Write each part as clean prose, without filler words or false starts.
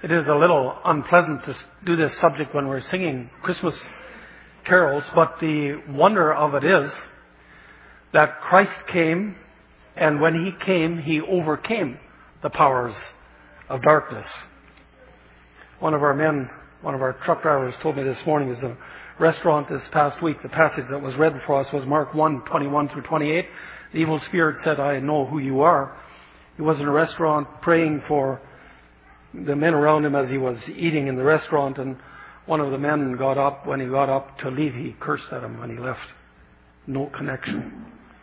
It is a little unpleasant to do this subject when we're singing Christmas carols, but the wonder of it is that Christ came, and when He came, He overcame the powers of darkness. One of our truck drivers told me this morning, is a restaurant this past week, the passage that was read for us was Mark 1:21 through 28. The evil spirit said, "I know who you are." He was in a restaurant praying for the men around him as he was eating in the restaurant, and one of the men got up. When he got up to leave, he cursed at him when he left. No connection.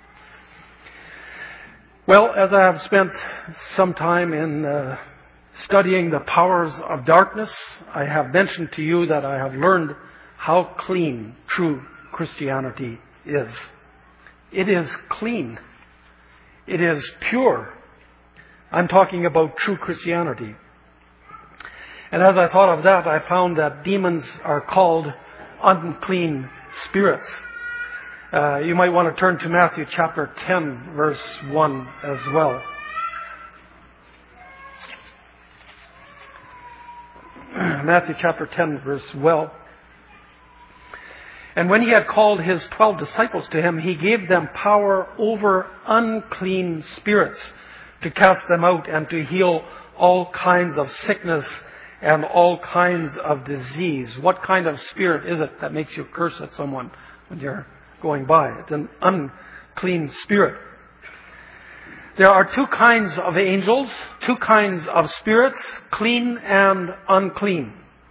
Well, as I have spent some time in studying the powers of darkness, I have mentioned to you that I have learned how clean true Christianity is. It is clean. It is pure. I'm talking about true Christianity. And as I thought of that, I found that demons are called unclean spirits. You might want to turn to Matthew chapter 10, verse 1 as well. Matthew chapter 10, verse 1. And when He had called His 12 disciples to Him, He gave them power over unclean spirits to cast them out and to heal all kinds of sickness and all kinds of disease. What kind of spirit is it that makes you curse at someone when you're going by? It's an unclean spirit. There are two kinds of angels, two kinds of spirits, clean and unclean.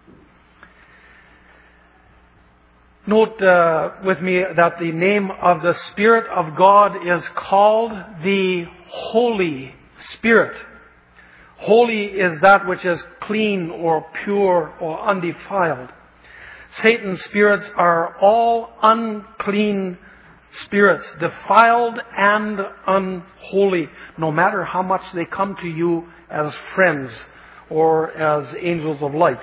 Note with me that the name of the Spirit of God is called the Holy Spirit. Holy is that which is clean or pure or undefiled. Satan's spirits are all unclean spirits, defiled and unholy, no matter how much they come to you as friends or as angels of light.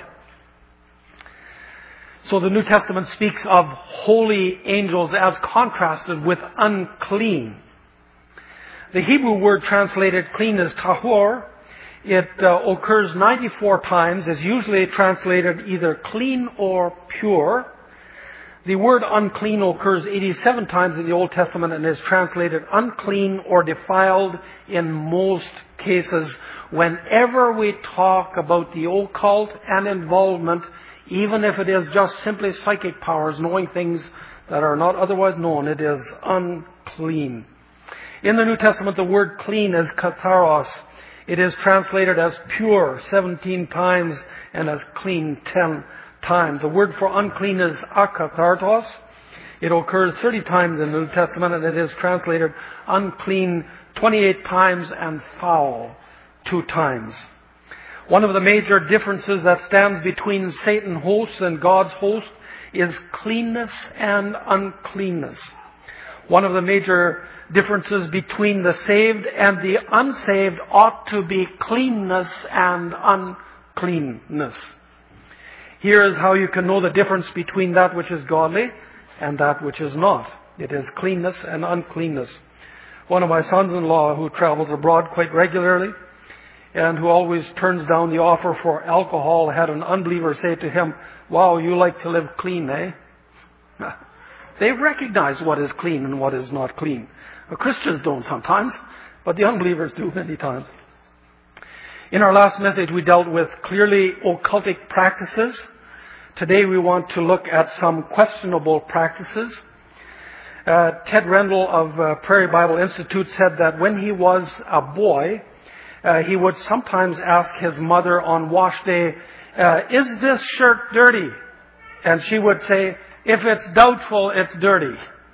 So the New Testament speaks of holy angels as contrasted with unclean. The Hebrew word translated clean is tahor. It occurs 94 times, is usually translated either clean or pure. The word unclean occurs 87 times in the Old Testament and is translated unclean or defiled in most cases. Whenever we talk about the occult and involvement, even if it is just simply psychic powers, knowing things that are not otherwise known, it is unclean. In the New Testament, the word clean is katharos. It is translated as pure 17 times and as clean 10 times. The word for unclean is akathartos. It occurs 30 times in the New Testament, and it is translated unclean 28 times and foul 2 times. One of the major differences that stands between Satan's hosts and God's host is cleanness and uncleanness. One of the major differences between the saved and the unsaved ought to be cleanness and uncleanness. Here is how you can know the difference between that which is godly and that which is not. It is cleanness and uncleanness. One of my sons-in-law who travels abroad quite regularly and who always turns down the offer for alcohol had an unbeliever say to him, "Wow, you like to live clean, eh?" They recognize what is clean and what is not clean. The Christians don't sometimes, but the unbelievers do many times. In our last message, we dealt with clearly occultic practices. Today, we want to look at some questionable practices. Ted Rendell of Prairie Bible Institute said that when he was a boy, he would sometimes ask his mother on wash day, "Is this shirt dirty?" And she would say, "If it's doubtful, it's dirty."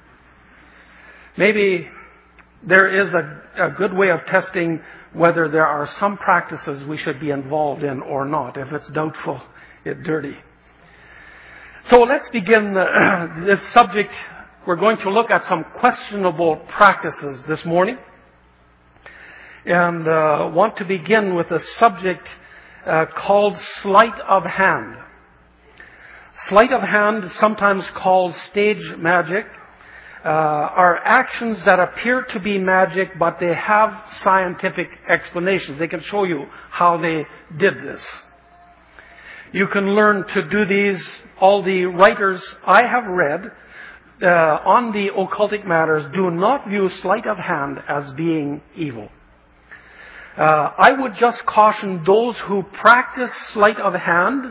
Maybe there is a good way of testing whether there are some practices we should be involved in or not. If it's doubtful, it's dirty. So let's begin this subject. We're going to look at some questionable practices this morning. And want to begin with a subject called sleight of hand. Sleight of hand, sometimes called stage magic, are actions that appear to be magic, but they have scientific explanations. They can show you how they did this. You can learn to do these. All the writers I have read on the occultic matters do not view sleight of hand as being evil. I would just caution those who practice sleight of hand,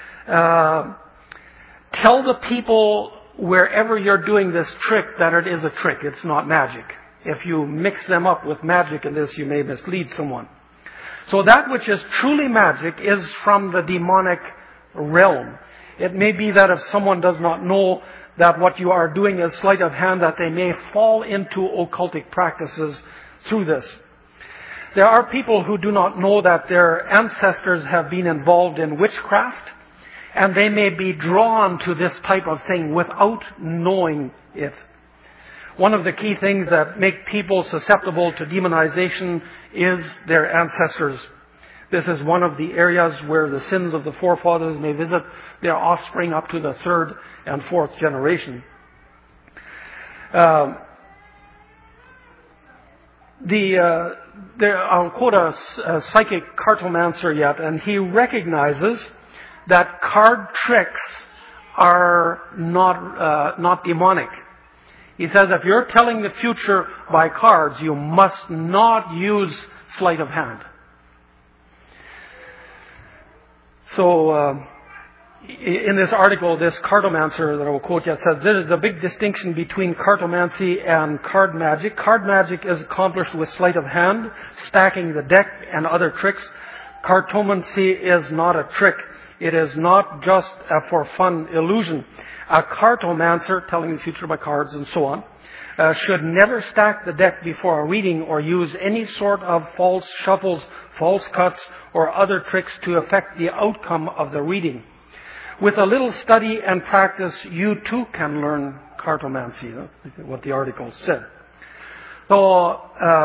tell the people wherever you're doing this trick that it is a trick. It's not magic. If you mix them up with magic in this, you may mislead someone. So that which is truly magic is from the demonic realm. It may be that if someone does not know that what you are doing is sleight of hand, that they may fall into occultic practices through this. There are people who do not know that their ancestors have been involved in witchcraft, and they may be drawn to this type of thing without knowing it. One of the key things that make people susceptible to demonization is their ancestors. This is one of the areas where the sins of the forefathers may visit their offspring up to the third and fourth generation. I'll quote a psychic cartomancer yet, and he recognizes that card tricks are not demonic. He says if you're telling the future by cards, you must not use sleight of hand. So, in this article, this cartomancer that I will quote yet says, there is a big distinction between cartomancy and card magic. Card magic is accomplished with sleight of hand, stacking the deck, and other tricks. Cartomancy is not a trick. It is not just a for fun illusion. A cartomancer, telling the future by cards and so on, should never stack the deck before a reading or use any sort of false shuffles, false cuts, or other tricks to affect the outcome of the reading. With a little study and practice, you too can learn cartomancy. That's what the article said. So,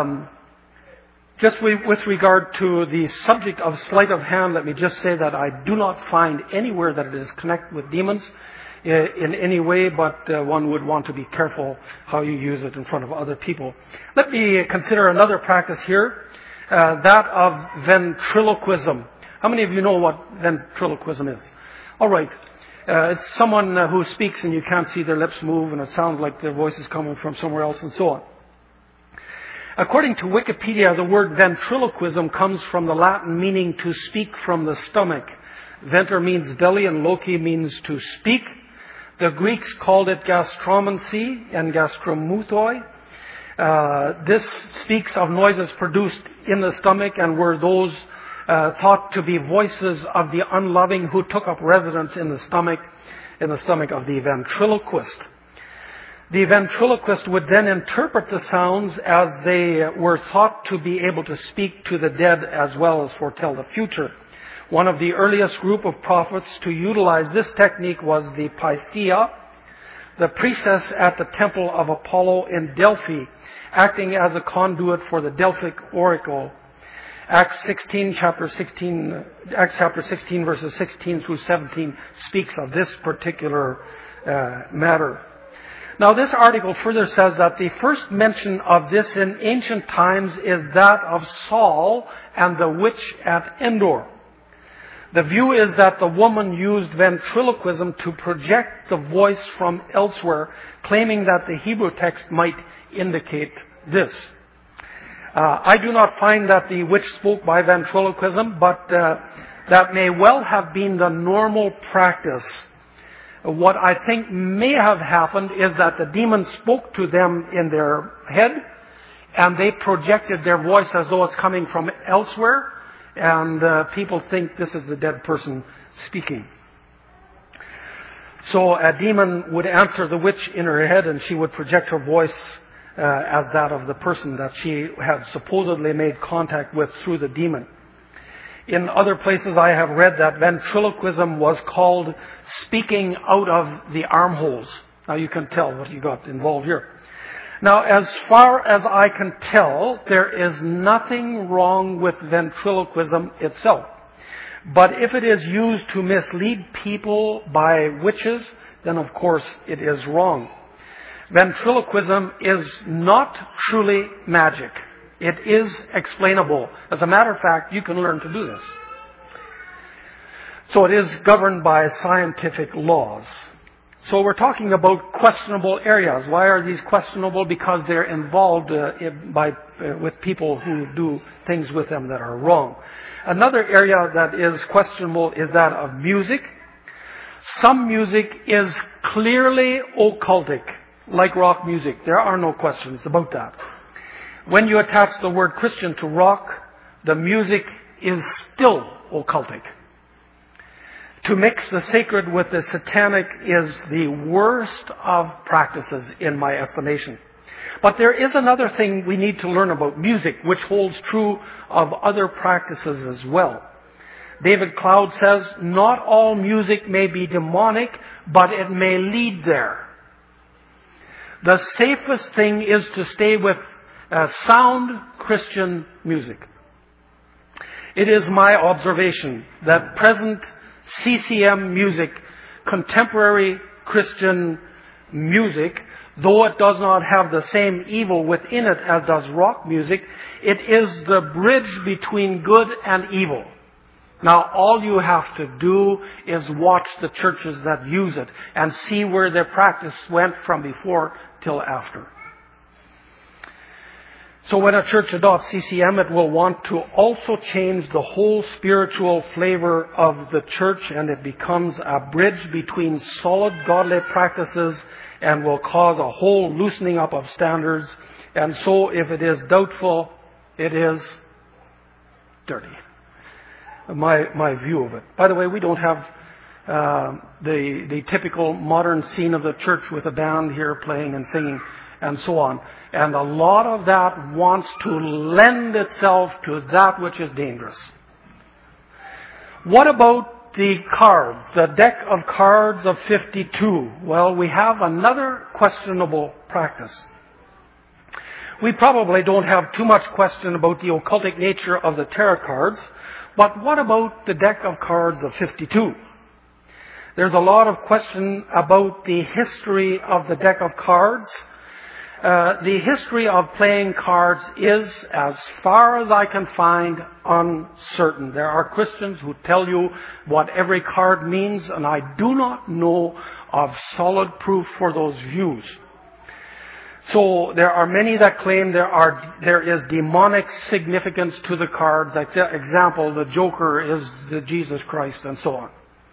just with regard to the subject of sleight of hand, let me just say that I do not find anywhere that it is connected with demons in any way, but one would want to be careful how you use it in front of other people. Let me consider another practice here, that of ventriloquism. How many of you know what ventriloquism is? All right. It's someone who speaks and you can't see their lips move, and it sounds like their voice is coming from somewhere else and so on. According to Wikipedia, the word ventriloquism comes from the Latin meaning to speak from the stomach. Venter means belly and loci means to speak. The Greeks called it gastromancy and gastromuthoi. This speaks of noises produced in the stomach and were those thought to be voices of the unloving who took up residence in the stomach of the ventriloquist. The ventriloquist would then interpret the sounds as they were thought to be able to speak to the dead as well as foretell the future. One of the earliest group of prophets to utilize this technique was the Pythia, the priestess at the temple of Apollo in Delphi, acting as a conduit for the Delphic oracle. Acts chapter 16 verses 16 through 17 speaks of this particular matter. Now, this article further says that the first mention of this in ancient times is that of Saul and the witch at Endor. The view is that the woman used ventriloquism to project the voice from elsewhere, claiming that the Hebrew text might indicate this. I do not find that the witch spoke by ventriloquism, but that may well have been the normal practice. What I think may have happened is that the demon spoke to them in their head, and they projected their voice as though it's coming from elsewhere, and people think this is the dead person speaking. So a demon would answer the witch in her head, and she would project her voice as that of the person that she had supposedly made contact with through the demon. In other places I have read that ventriloquism was called speaking out of the armholes. Now you can tell what you got involved here. Now, as far as I can tell, there is nothing wrong with ventriloquism itself. But if it is used to mislead people by witches, then of course it is wrong. Ventriloquism is not truly magic. It is explainable. As a matter of fact, you can learn to do this. So it is governed by scientific laws. So we're talking about questionable areas. Why are these questionable? Because they're involved with people who do things with them that are wrong. Another area that is questionable is that of music. Some music is clearly occultic, like rock music. There are no questions about that. When you attach the word Christian to rock, the music is still occultic. To mix the sacred with the satanic is the worst of practices in my estimation. But there is another thing we need to learn about music, which holds true of other practices as well. David Cloud says, not all music may be demonic, but it may lead there. The safest thing is to stay with sound Christian music. It is my observation that present CCM music, contemporary Christian music, though it does not have the same evil within it as does rock music, it is the bridge between good and evil. Now, all you have to do is watch the churches that use it and see where their practice went from before till after. So when a church adopts CCM, it will want to also change the whole spiritual flavor of the church, and it becomes a bridge between solid godly practices and will cause a whole loosening up of standards. And so if it is doubtful, it is dirty. My view of it. By the way, we don't have the typical modern scene of the church with a band here playing and singing and so on. And a lot of that wants to lend itself to that which is dangerous. What about the cards, the deck of cards of 52? Well, we have another questionable practice. We probably don't have too much question about the occultic nature of the tarot cards, but what about the deck of cards of 52? There's a lot of question about the history of the deck of cards. The history of playing cards is, as far as I can find, uncertain. There are Christians who tell you what every card means, and I do not know of solid proof for those views. So there are many that claim there is demonic significance to the cards. Like, for example, the Joker is the Jesus Christ, and so on.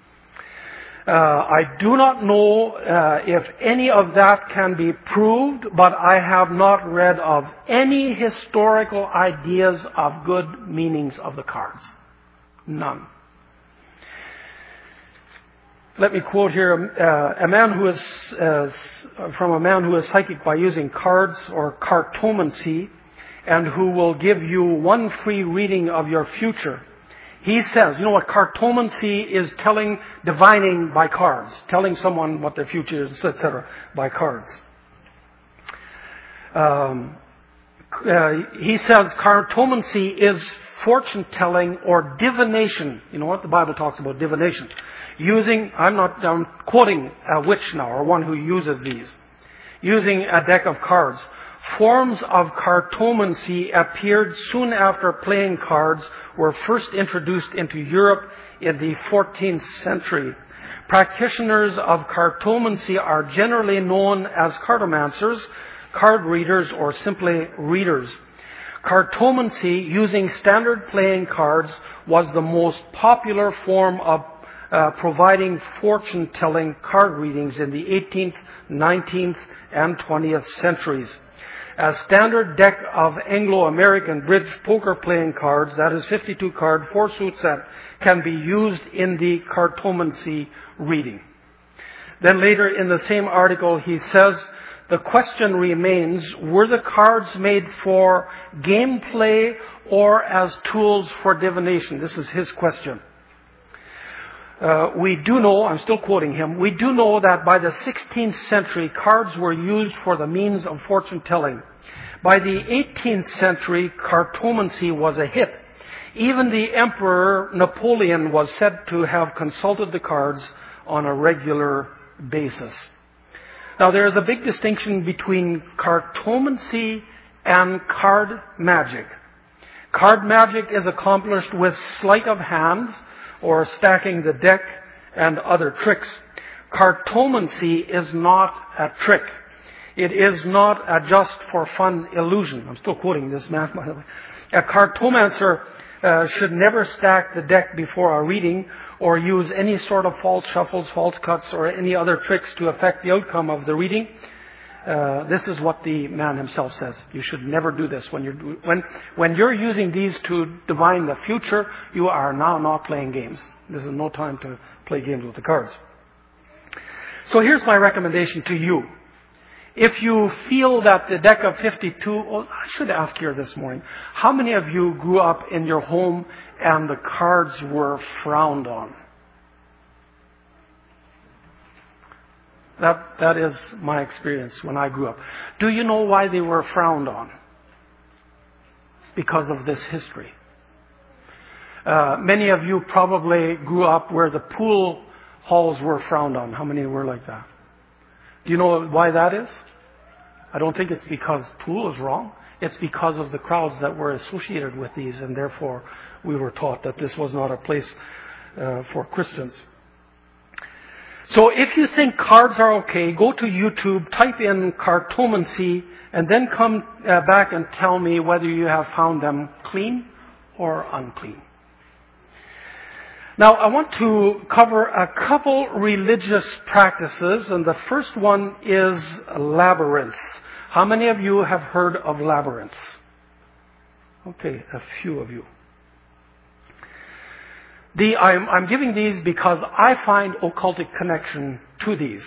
I do not know if any of that can be proved, but I have not read of any historical ideas of good meanings of the cards. None. Let me quote here a man who is psychic by using cards or cartomancy, and who will give you one free reading of your future. He says, you know what cartomancy is? Divining by cards, telling someone what their future is, etc., by cards. He says cartomancy is fortune telling or divination. You know what the Bible talks about divination. I'm quoting a witch now, or one who uses these. Using a deck of cards. Forms of cartomancy appeared soon after playing cards were first introduced into Europe in the 14th century. Practitioners of cartomancy are generally known as cartomancers, card readers, or simply readers. Cartomancy, using standard playing cards, was the most popular form of providing fortune-telling card readings in the 18th, 19th, and 20th centuries. A standard deck of Anglo-American bridge poker playing cards, that is 52 card, 4-suit set, can be used in the cartomancy reading. Then later in the same article he says, the question remains, were the cards made for gameplay or as tools for divination? This is his question. We do know, I'm still quoting him, we do know that by the 16th century, cards were used for the means of fortune telling. By the 18th century, cartomancy was a hit. Even the Emperor Napoleon was said to have consulted the cards on a regular basis. Now, there is a big distinction between cartomancy and card magic. Card magic is accomplished with sleight of hand, or stacking the deck and other tricks. Cartomancy is not a trick. It is not a just for fun illusion. I'm still quoting this man, by the way. A cartomancer should never stack the deck before a reading or use any sort of false shuffles, false cuts, or any other tricks to affect the outcome of the reading. This is what the man himself says. You should never do this. When you're using these to divine the future, you are now not playing games. This is no time to play games with the cards. So here's my recommendation to you. If you feel that the deck of 52, I should ask here this morning, how many of you grew up in your home and the cards were frowned on? That is my experience when I grew up. Do you know why they were frowned on? Because of this history. Many of you probably grew up where the pool halls were frowned on. How many were like that? Do you know why that is? I don't think it's because pool is wrong. It's because of the crowds that were associated with these, and therefore we were taught that this was not a place for Christians. So if you think cards are okay, go to YouTube, type in cartomancy, and then come back and tell me whether you have found them clean or unclean. Now, I want to cover a couple religious practices, and the first one is labyrinths. How many of you have heard of labyrinths? Okay, a few of you. I'm giving these because I find occultic connection to these.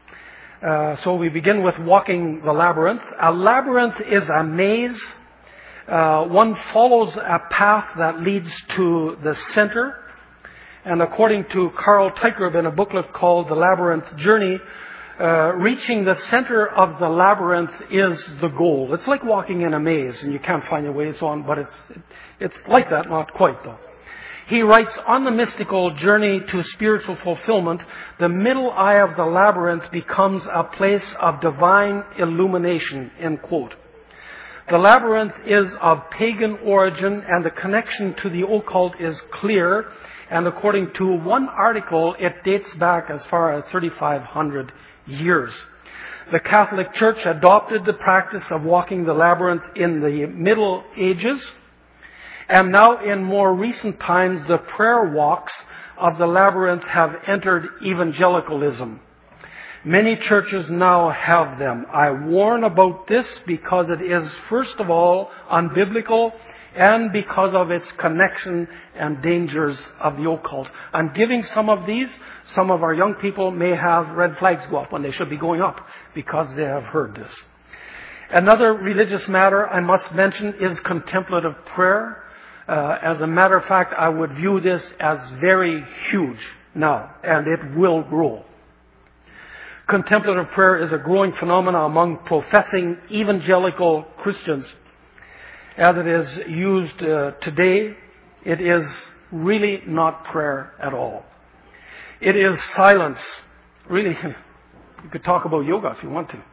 So we begin with walking the labyrinth. A labyrinth is a maze. One follows a path that leads to the center. And according to Carl Teichgrub in a booklet called The Labyrinth Journey, reaching the center of the labyrinth is the goal. It's like walking in a maze and you can't find your way and so on, but it's like that, not quite though. He writes, on the mystical journey to spiritual fulfillment, the middle eye of the labyrinth becomes a place of divine illumination, end quote. The labyrinth is of pagan origin and the connection to the occult is clear. And according to one article, it dates back as far as 3,500 years. The Catholic Church adopted the practice of walking the labyrinth in the Middle Ages. And now in more recent times, the prayer walks of the labyrinth have entered evangelicalism. Many churches now have them. I warn about this because it is, first of all, unbiblical and because of its connection and dangers of the occult. I'm giving some of these. Some of our young people may have red flags go up when they should be going up because they have heard this. Another religious matter I must mention is contemplative prayer. As a matter of fact, I would view this as very huge now, and it will grow. Contemplative prayer is a growing phenomenon among professing evangelical Christians. As it is used today, it is really not prayer at all. It is silence. Really, you could talk about yoga if you want to.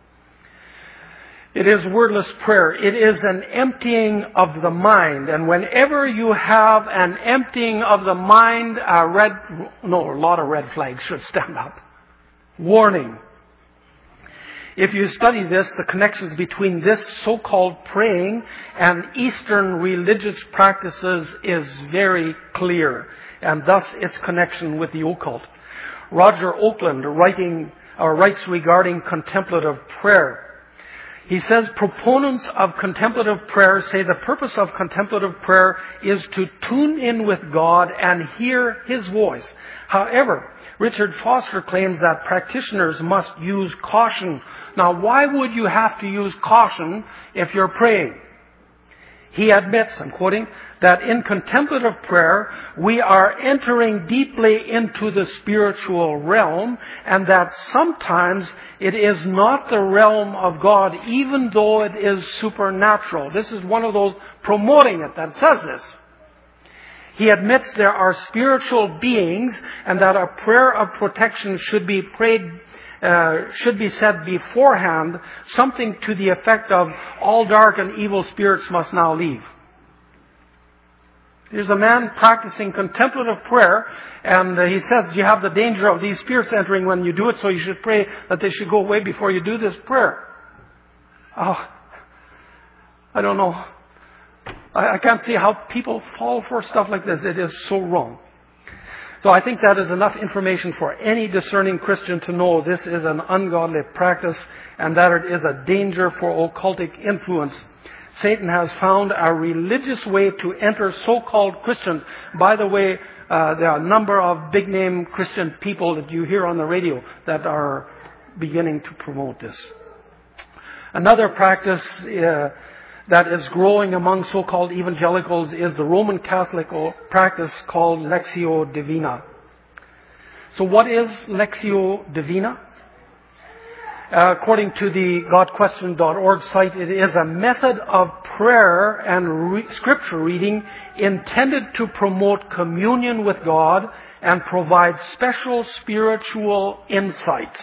It is wordless prayer. It is an emptying of the mind. And whenever you have an emptying of the mind, a lot of red flags should stand up. Warning. If you study this, the connections between this so-called praying and Eastern religious practices is very clear, and thus its connection with the occult. Roger Oakland writes regarding contemplative prayer. He says, proponents of contemplative prayer say the purpose of contemplative prayer is to tune in with God and hear His voice. However, Richard Foster claims that practitioners must use caution. Now, why would you have to use caution if you're praying? He admits, I'm quoting, that in contemplative prayer, we are entering deeply into the spiritual realm, and that sometimes it is not the realm of God, even though it is supernatural. This is one of those promoting it that says this. He admits there are spiritual beings, and that a prayer of protection should be said beforehand, something to the effect of, all dark and evil spirits must now leave. There's a man practicing contemplative prayer, and he says you have the danger of these spirits entering when you do it, so you should pray that they should go away before you do this prayer. Oh, I don't know. I can't see how people fall for stuff like this. It is so wrong. So I think that is enough information for any discerning Christian to know this is an ungodly practice and that it is a danger for occultic influence. Satan has found a religious way to enter so-called Christians. By the way, there are a number of big-name Christian people that you hear on the radio that are beginning to promote this. Another practice that is growing among so-called evangelicals is the Roman Catholic practice called Lectio Divina. So what is Lectio Divina? According to the GodQuestion.org site, it is a method of prayer and scripture reading intended to promote communion with God and provide special spiritual insights.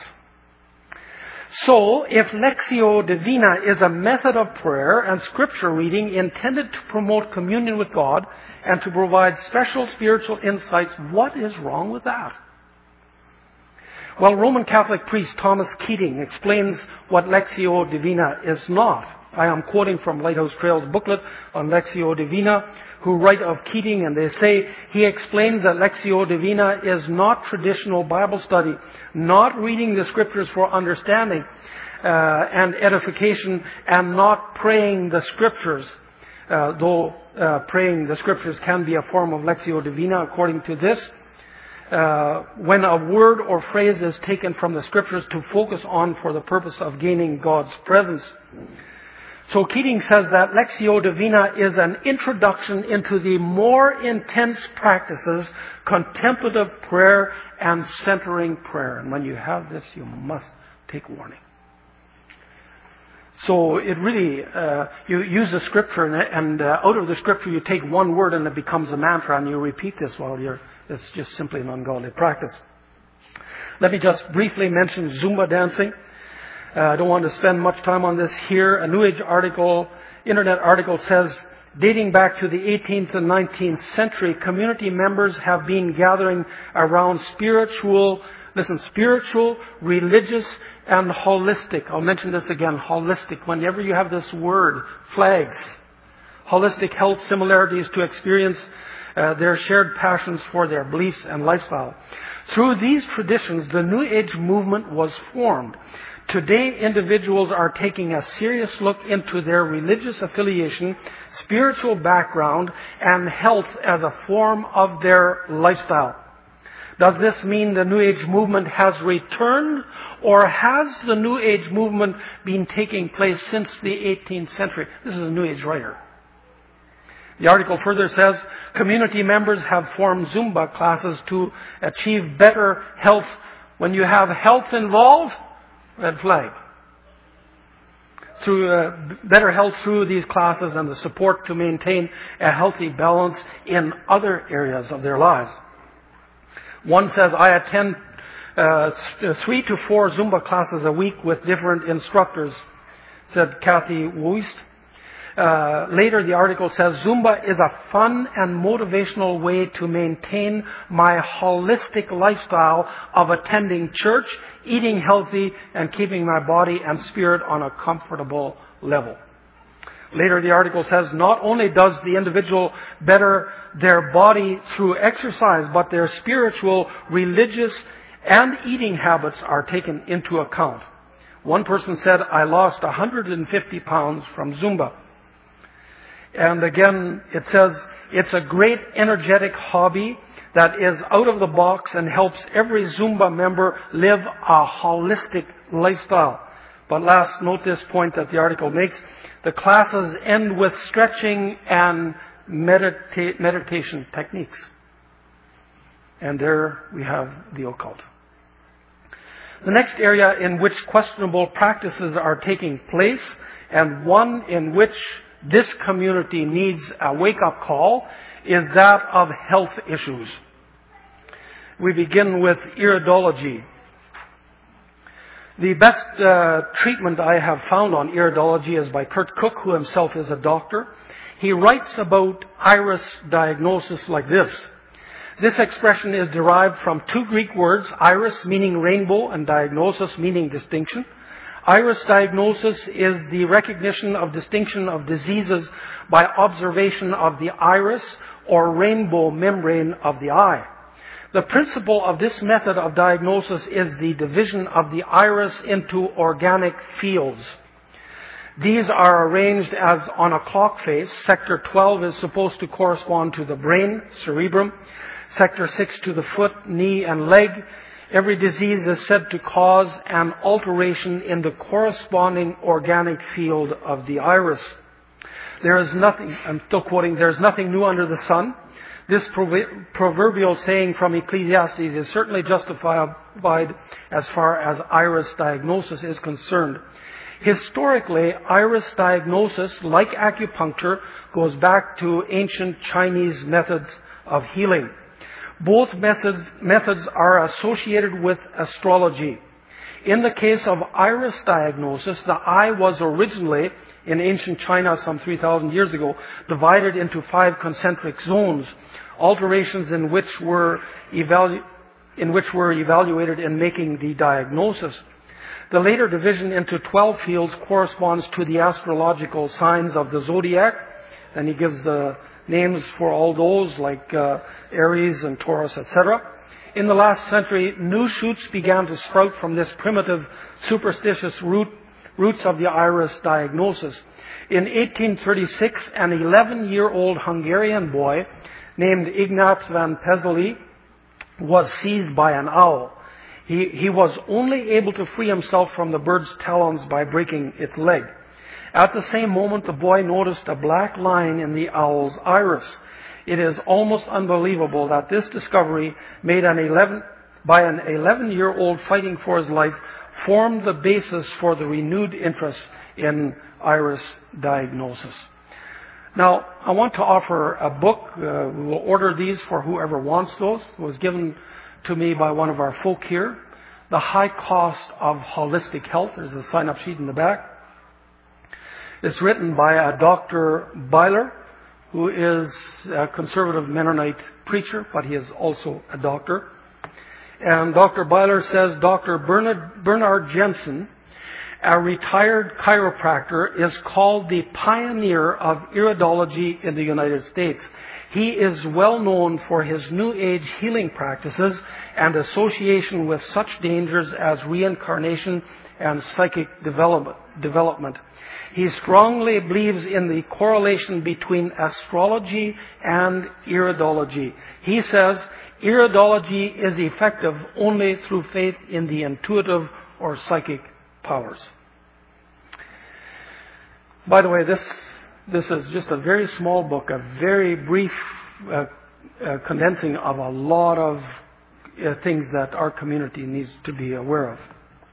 So, if Lectio Divina is a method of prayer and scripture reading intended to promote communion with God and to provide special spiritual insights, what is wrong with that? Well, Roman Catholic priest Thomas Keating explains what Lectio Divina is not. I am quoting from Lighthouse Trail's booklet on Lectio Divina, who write of Keating, and they say, he explains that Lectio Divina is not traditional Bible study, not reading the Scriptures for understanding and edification, and not praying the Scriptures, though praying the Scriptures can be a form of Lectio Divina according to this. When a word or phrase is taken from the Scriptures to focus on for the purpose of gaining God's presence. So Keating says that Lectio Divina is an introduction into the more intense practices, contemplative prayer and centering prayer. And when you have this, you must take warning. So it really, you use the Scripture and out of the Scripture you take one word and it becomes a mantra and you repeat this while it's just simply an ungodly practice. Let me just briefly mention Zumba dancing. I don't want to spend much time on this here. A New Age internet article says, dating back to the 18th and 19th century, community members have been gathering around spiritual, religious, and holistic. I'll mention this again, holistic. Whenever you have this word, flags. Holistic health similarities to experience their shared passions for their beliefs and lifestyle. Through these traditions, the New Age movement was formed. Today, individuals are taking a serious look into their religious affiliation, spiritual background, and health as a form of their lifestyle. Does this mean the New Age movement has returned, or has the New Age movement been taking place since the 18th century? This is a New Age writer. The article further says, community members have formed Zumba classes to achieve better health. When you have health involved, red flag. Through better health through these classes and the support to maintain a healthy balance in other areas of their lives. One says, I attend 3 to 4 Zumba classes a week with different instructors, said Kathy Wuest. Later, the article says, Zumba is a fun and motivational way to maintain my holistic lifestyle of attending church, eating healthy, and keeping my body and spirit on a comfortable level. Later, the article says, not only does the individual better their body through exercise, but their spiritual, religious, and eating habits are taken into account. One person said, I lost 150 pounds from Zumba. And again, it says, it's a great energetic hobby that is out of the box and helps every Zumba member live a holistic lifestyle. But last, note this point that the article makes. The classes end with stretching and meditation techniques. And there we have the occult. The next area in which questionable practices are taking place, and one in which this community needs a wake-up call, is that of health issues. We begin with iridology. The best treatment I have found on iridology is by Kurt Cook, who himself is a doctor. He writes about iris diagnosis like this. This expression is derived from two Greek words, iris meaning rainbow and diagnosis meaning distinction. Iris diagnosis is the recognition of distinction of diseases by observation of the iris or rainbow membrane of the eye. The principle of this method of diagnosis is the division of the iris into organic fields. These are arranged as on a clock face. Sector 12 is supposed to correspond to the brain, cerebrum. Sector 6 to the foot, knee, and leg. Every disease is said to cause an alteration in the corresponding organic field of the iris. There is nothing, I'm still quoting, there is nothing new under the sun. This proverbial saying from Ecclesiastes is certainly justified as far as iris diagnosis is concerned. Historically, iris diagnosis, like acupuncture, goes back to ancient Chinese methods of healing. Both methods are associated with astrology. In the case of iris diagnosis, the eye was originally, in ancient China some 3,000 years ago, divided into 5 concentric zones, alterations in which were evaluated in making the diagnosis. The later division into 12 fields corresponds to the astrological signs of the zodiac, and he gives the names for all those like Aries and Taurus, etc. In the last century, new shoots began to sprout from this primitive, superstitious roots of the iris diagnosis. In 1836, an 11-year-old Hungarian boy named Ignaz van Pezzoli was seized by an owl. He was only able to free himself from the bird's talons by breaking its leg. At the same moment, the boy noticed a black line in the owl's iris. It is almost unbelievable that this discovery, made by an 11-year-old fighting for his life, formed the basis for the renewed interest in iris diagnosis. Now, I want to offer a book. We will order these for whoever wants those. It was given to me by one of our folk here. The High Cost of Holistic Health. There's a sign-up sheet in the back. It's written by a Dr. Byler, who is a conservative Mennonite preacher, but he is also a doctor. And Dr. Byler says Dr. Bernard Jensen, a retired chiropractor, is called the pioneer of iridology in the United States. He is well known for his New Age healing practices and association with such dangers as reincarnation and psychic development. He strongly believes in the correlation between astrology and iridology. He says iridology is effective only through faith in the intuitive or psychic powers. By the way, this is just a very small book, a very brief condensing of a lot of things that our community needs to be aware of.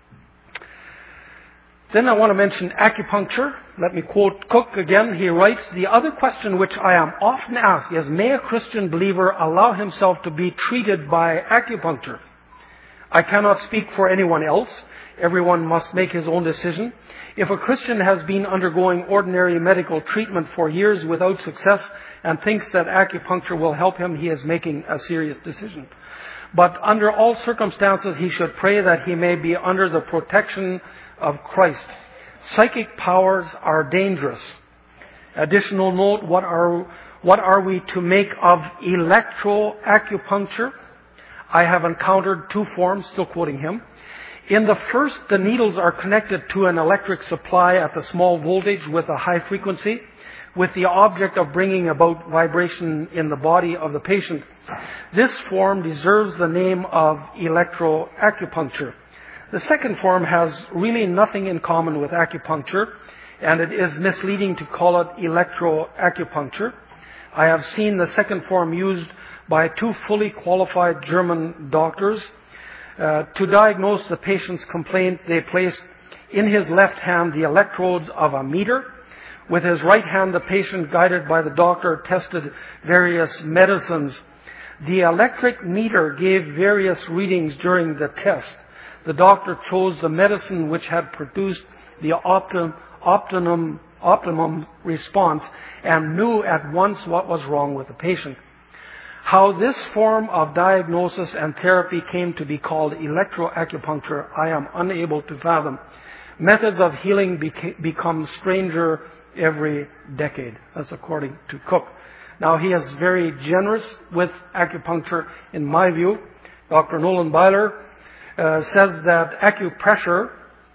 Then I want to mention acupuncture. Let me quote Cook again. He writes, "The other question which I am often asked is, may a Christian believer allow himself to be treated by acupuncture? I cannot speak for anyone else. Everyone must make his own decision. If a Christian has been undergoing ordinary medical treatment for years without success and thinks that acupuncture will help him, he is making a serious decision. But under all circumstances, he should pray that he may be under the protection of Christ. Psychic powers are dangerous." Additional note, what are we to make of electroacupuncture? I have encountered 2 forms, still quoting him. In the first, the needles are connected to an electric supply at the small voltage with a high frequency, with the object of bringing about vibration in the body of the patient. This form deserves the name of electroacupuncture. The second form has really nothing in common with acupuncture, and it is misleading to call it electroacupuncture. I have seen the second form used by 2 fully qualified German doctors. To diagnose the patient's complaint, they placed in his left hand the electrodes of a meter. With his right hand, the patient, guided by the doctor, tested various medicines. The electric meter gave various readings during the test. The doctor chose the medicine which had produced the optimum optimum response and knew at once what was wrong with the patient. How this form of diagnosis and therapy came to be called electroacupuncture, I am unable to fathom. Methods of healing become stranger every decade. That's according to Cook. Now, he is very generous with acupuncture, in my view. Dr. Nolan Byler says that acupressure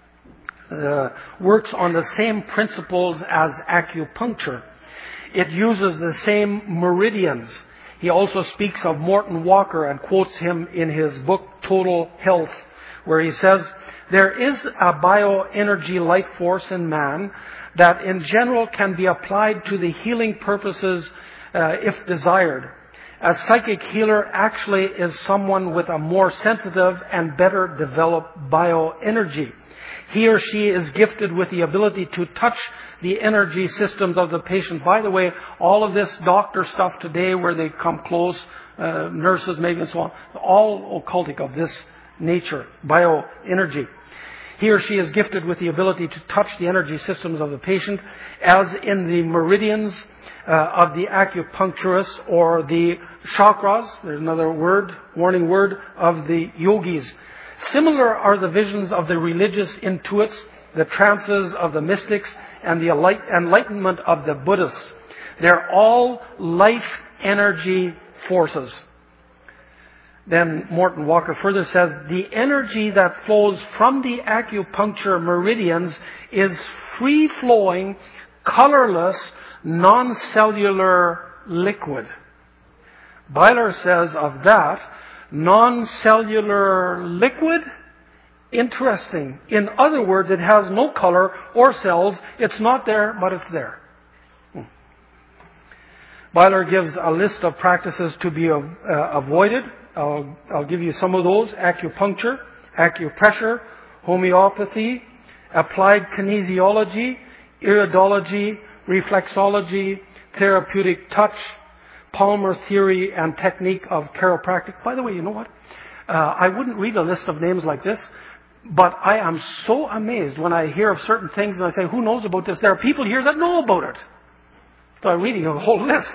works on the same principles as acupuncture. It uses the same meridians. He also speaks of Morton Walker and quotes him in his book, Total Health, where he says, there is a bioenergy life force in man that in general can be applied to the healing purposes if desired. A psychic healer actually is someone with a more sensitive and better developed bioenergy. He or she is gifted with the ability to touch the energy systems of the patient. By the way, all of this doctor stuff today where they come close, nurses maybe and so on, all occultic of this nature, bioenergy. He or she is gifted with the ability to touch the energy systems of the patient, as in the meridians of the acupuncturist or the chakras. There's another word, warning word, of the yogis. Similar are the visions of the religious intuits, the trances of the mystics, and the enlightenment of the Buddhists. They're all life energy forces. Then Morton Walker further says, the energy that flows from the acupuncture meridians is free-flowing, colorless, non-cellular liquid. Byler says of that, non-cellular liquid, interesting. In other words, it has no color or cells. It's not there, but it's there. Byler gives a list of practices to be avoided. I'll give you some of those. Acupuncture, acupressure, homeopathy, applied kinesiology, iridology, reflexology, therapeutic touch, Palmer theory and technique of chiropractic. By the way, you know what? I wouldn't read a list of names like this, but I am so amazed when I hear of certain things and I say, who knows about this? There are people here that know about it. So I'm reading a whole list.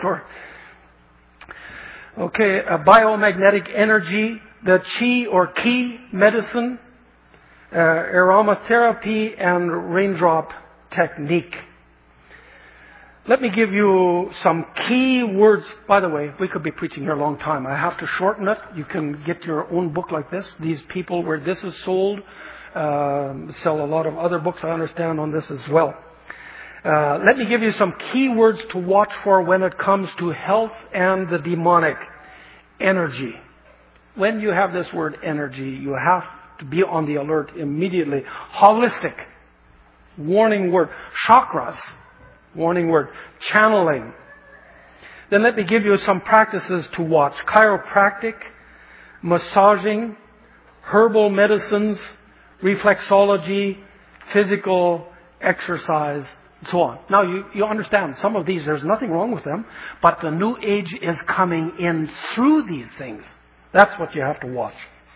Biomagnetic energy, the chi or ki medicine, aromatherapy, and raindrop technique. Let me give you some key words. By the way, we could be preaching here a long time. I have to shorten it. You can get your own book like this. These people where this is sold sell a lot of other books, I understand, on this as well. Let me give you some key words to watch for when it comes to health and the demonic. Energy. When you have this word energy, you have to be on the alert immediately. Holistic. Warning word. Chakras. Warning word. Channeling. Then let me give you some practices to watch. Chiropractic, massaging, herbal medicines, reflexology, physical exercise, and so on. Now you understand, some of these, there's nothing wrong with them, but the new age is coming in through these things. That's what you have to watch.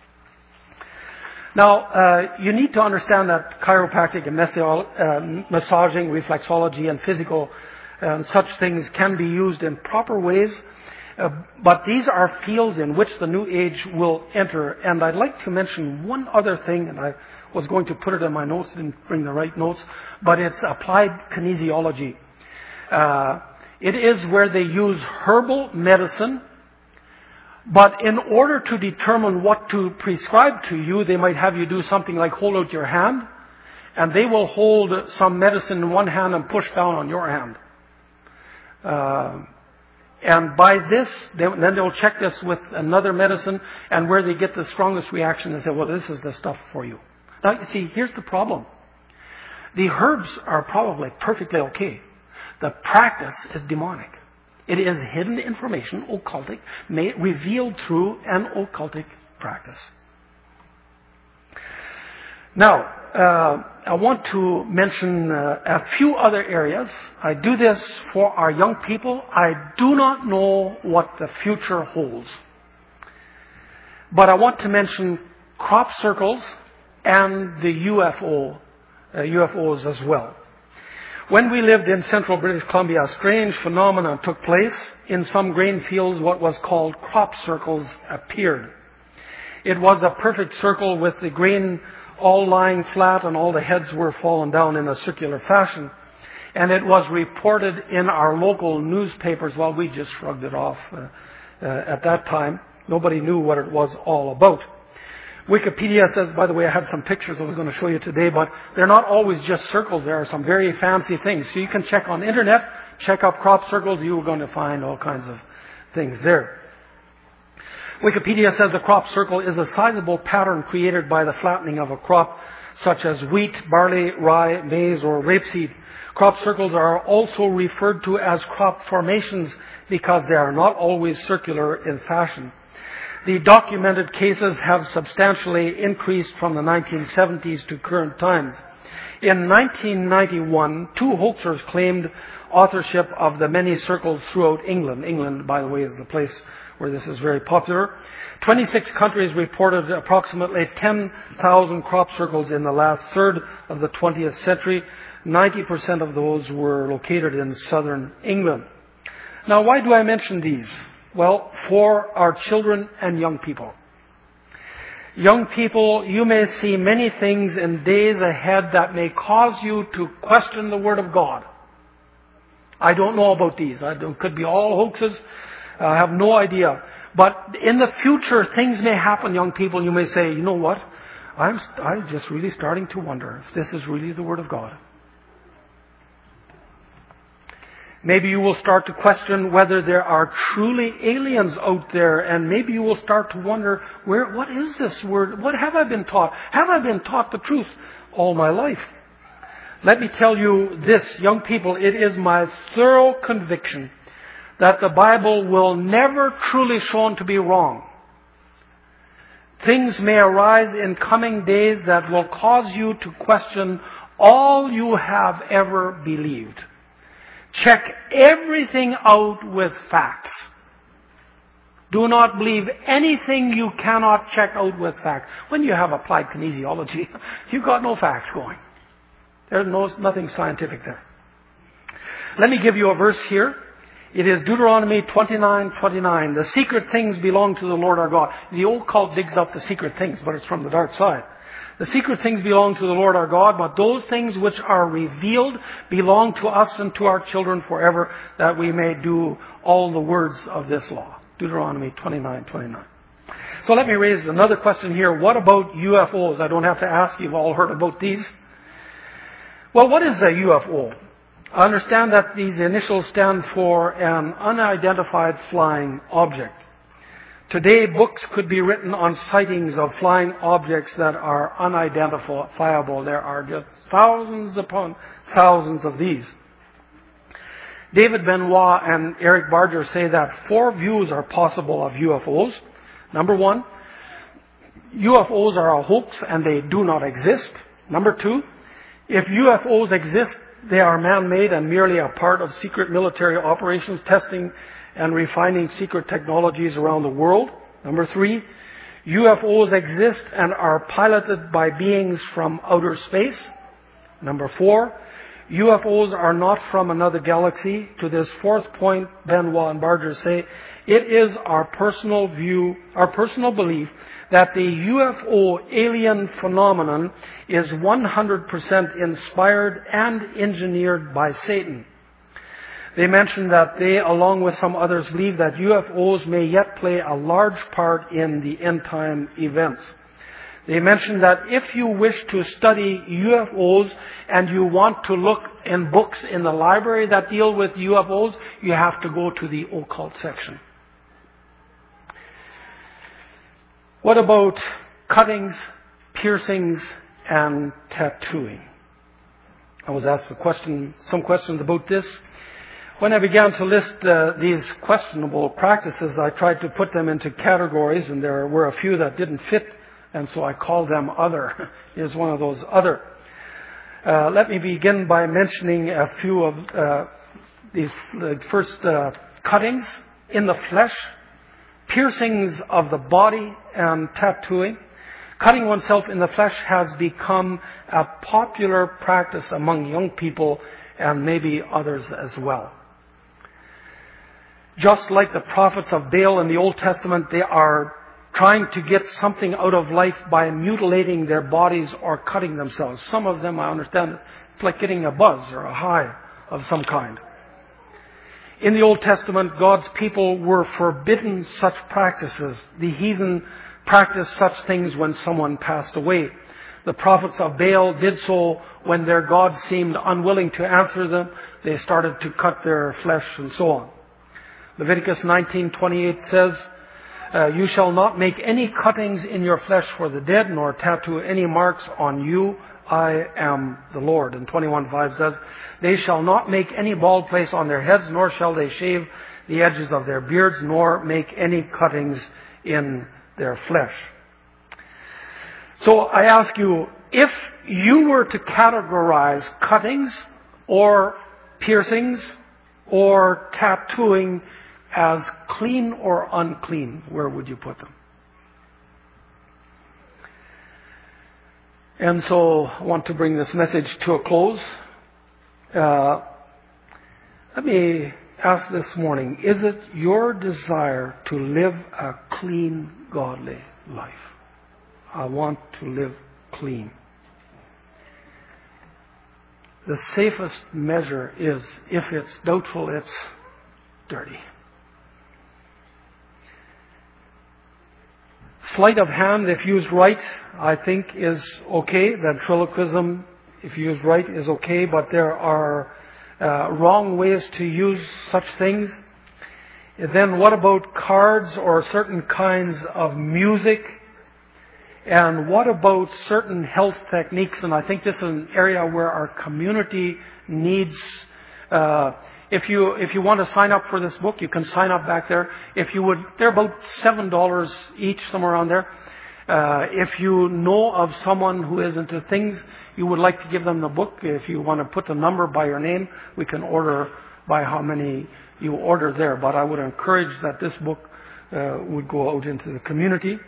Now, you need to understand that chiropractic and massaging, reflexology, and physical such things can be used in proper ways. But these are fields in which the new age will enter. And I'd like to mention one other thing, and I was going to put it in my notes, didn't bring the right notes, but it's applied kinesiology. It is where they use herbal medicine, but in order to determine what to prescribe to you, they might have you do something like hold out your hand, and they will hold some medicine in one hand and push down on your hand. And by this, then they'll check this with another medicine, and where they get the strongest reaction, they say, well, this is the stuff for you. Now, you see, here's the problem. The herbs are probably perfectly okay. The practice is demonic. It is hidden information, occultic, revealed through an occultic practice. Now, I want to mention a few other areas. I do this for our young people. I do not know what the future holds. But I want to mention crop circles and the UFOs as well. When we lived in central British Columbia, a strange phenomenon took place. In some grain fields, what was called crop circles appeared. It was a perfect circle with the grain all lying flat and all the heads were fallen down in a circular fashion. And it was reported in our local newspapers. Well, we just shrugged it off at that time. Nobody knew what it was all about. Wikipedia says, by the way, I have some pictures I was going to show you today, but they're not always just circles. There are some very fancy things. So you can check on the internet, check up crop circles. You're going to find all kinds of things there. Wikipedia says the crop circle is a sizable pattern created by the flattening of a crop, such as wheat, barley, rye, maize, or rapeseed. Crop circles are also referred to as crop formations because they are not always circular in fashion. The documented cases have substantially increased from the 1970s to current times. In 1991, 2 hoaxers claimed authorship of the many circles throughout England. England, by the way, is the place where this is very popular. 26 countries reported approximately 10,000 crop circles in the last third of the 20th century. 90% of those were located in southern England. Now, why do I mention these? Well, for our children and young people. Young people, you may see many things in days ahead that may cause you to question the Word of God. I don't know about these. It could be all hoaxes. I have no idea. But in the future, things may happen, young people. You may say, you know what? I'm just really starting to wonder if this is really the Word of God. Maybe you will start to question whether there are truly aliens out there, and maybe you will start to wonder, what is this word? What have I been taught? Have I been taught the truth all my life? Let me tell you this, young people, it is my thorough conviction that the Bible will never truly shown to be wrong. Things may arise in coming days that will cause you to question all you have ever believed. Check everything out with facts. Do not believe anything you cannot check out with facts. When you have applied kinesiology, you've got no facts going. There's nothing scientific there. Let me give you a verse here. It is Deuteronomy 29:29. The secret things belong to the Lord our God. The occult digs up the secret things, but it's from the dark side. The secret things belong to the Lord our God, but those things which are revealed belong to us and to our children forever, that we may do all the words of this law. Deuteronomy 29:29. So let me raise another question here. What about UFOs? I don't have to ask. You've all heard about these. Well, what is a UFO? I understand that these initials stand for an unidentified flying object. Today, books could be written on sightings of flying objects that are unidentifiable. There are just thousands upon thousands of these. David Benoit and Eric Barger say that 4 views are possible of UFOs. Number 1, UFOs are a hoax and they do not exist. Number 2, if UFOs exist, they are man-made and merely a part of secret military operations testing and refining secret technologies around the world. Number 3, UFOs exist and are piloted by beings from outer space. Number 4, UFOs are not from another galaxy. To this 4th point, Benoit and Barger say, it is our personal belief that the UFO alien phenomenon is 100% inspired and engineered by Satan. They mention that they, along with some others, believe that UFOs may yet play a large part in the end-time events. They mention that if you wish to study UFOs and you want to look in books in the library that deal with UFOs, you have to go to the occult section. What about cuttings, piercings, and tattooing? I was asked some questions about this. When I began to list these questionable practices, I tried to put them into categories, and there were a few that didn't fit, and so I called them other. Is one of those other. Let me begin by mentioning a few of these. First, cuttings in the flesh, piercings of the body, and tattooing. Cutting oneself in the flesh has become a popular practice among young people and maybe others as well. Just like the prophets of Baal in the Old Testament, they are trying to get something out of life by mutilating their bodies or cutting themselves. Some of them, I understand, it's like getting a buzz or a high of some kind. In the Old Testament, God's people were forbidden such practices. The heathen practiced such things when someone passed away. The prophets of Baal did so when their God seemed unwilling to answer them. They started to cut their flesh and so on. Leviticus 19:28 says, "You shall not make any cuttings in your flesh for the dead, nor tattoo any marks on you. I am the Lord." And 21:5 says, "They shall not make any bald place on their heads, nor shall they shave the edges of their beards, nor make any cuttings in their flesh." So I ask you, if you were to categorize cuttings or piercings or tattooing as clean or unclean, where would you put them? And so I want to bring this message to a close. Let me ask this morning, is it your desire to live a clean, godly life? I want to live clean. The safest measure is, if it's doubtful, it's dirty. Sleight of hand, if used right, I think is okay. Ventriloquism, if used right, is okay. But there are wrong ways to use such things. Then what about cards or certain kinds of music? And what about certain health techniques? And I think this is an area where our community needs... If you want to sign up for this book, you can sign up back there. If you would, they're about $7 each, somewhere around there. If you know of someone who is into things, you would like to give them the book. If you want to put the number by your name, we can order by how many you order there. But I would encourage that this book would go out into the community.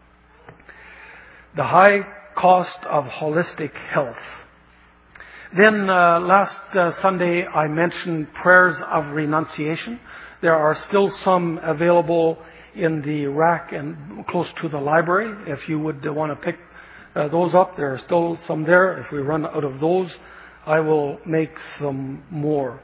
The high cost of holistic health. Then last Sunday I mentioned prayers of renunciation. There are still some available in the rack and close to the library. If you would want to pick those up, there are still some there. If we run out of those, I will make some more.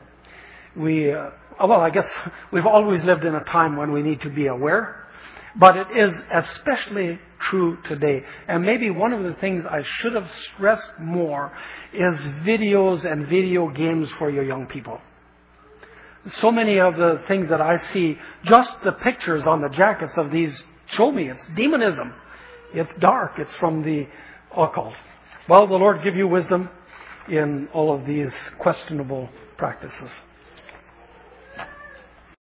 I guess we've always lived in a time when we need to be aware. But it is especially true today. And maybe one of the things I should have stressed more is videos and video games for your young people. So many of the things that I see, just the pictures on the jackets of these show me it's demonism. It's dark. It's from the occult. Well, the Lord give you wisdom in all of these questionable practices.